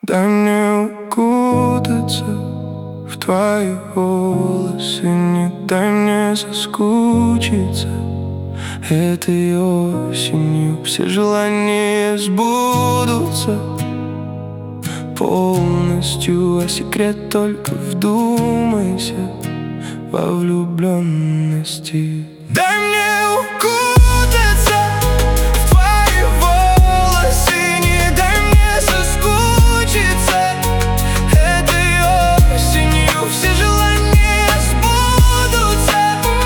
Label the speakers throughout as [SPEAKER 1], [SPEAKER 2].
[SPEAKER 1] Дай мне укутаться в твои волосы, не дай мне соскучиться. Этой осенью все желания сбудутся полностью, а секрет только вдумайся во влюбленности. Дай мне укутаться в твои волосы, не дай мне соскучиться. Этой осенью все желания сбудутся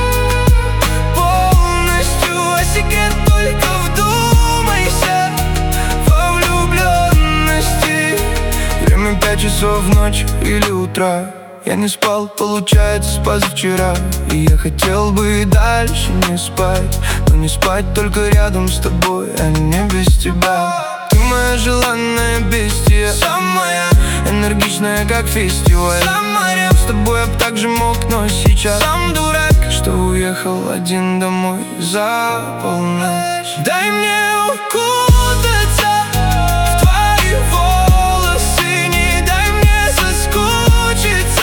[SPEAKER 1] полностью, а секрет только вдумайся во влюбленности. Время 5 часов ночи или утра. Я не спал, получается, с позавчера. И я хотел бы и дальше не спать, но не спать только рядом с тобой, а не без тебя. Ты моя желанная бестия, самая энергичная, как фестиваль. Самая с тобой я б так же мог, но сейчас сам дурак, что уехал один домой за полночь. Дай мне укутаться в твои волосы, не дай мне соскучиться.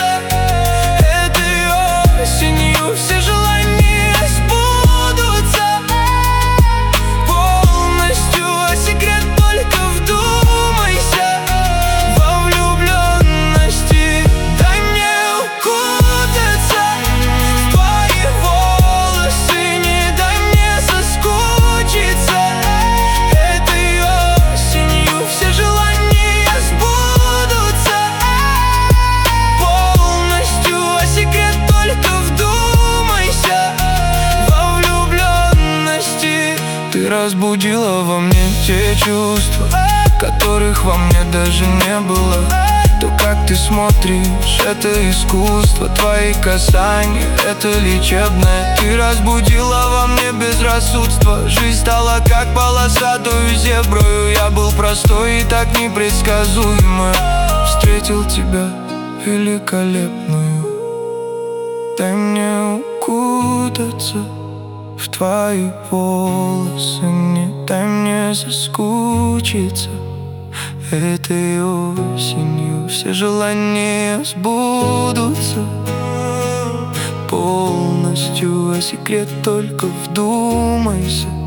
[SPEAKER 1] Осенью все желания сбудутся полностью, а секрет только вдумайся во влюбленности. Дай мне укутаться в твои волосы, не дай мне соскучиться. Этой осенью все желания сбудутся полностью, а секрет только вдумайся во влюбленности. Ты разбудила во мне те чувства, которых во мне даже не было. То, как ты смотришь, это искусство. Твои касания, это лечебное. Ты разбудила во мне безрассудство. Жизнь стала как полосатую зеброю. Я был простой и так непредсказуемый. Встретил тебя великолепную. Дай мне укутаться в твои волосы, не дай мне соскучиться. Этой осенью все желания сбудутся полностью, а секрет только вдумайся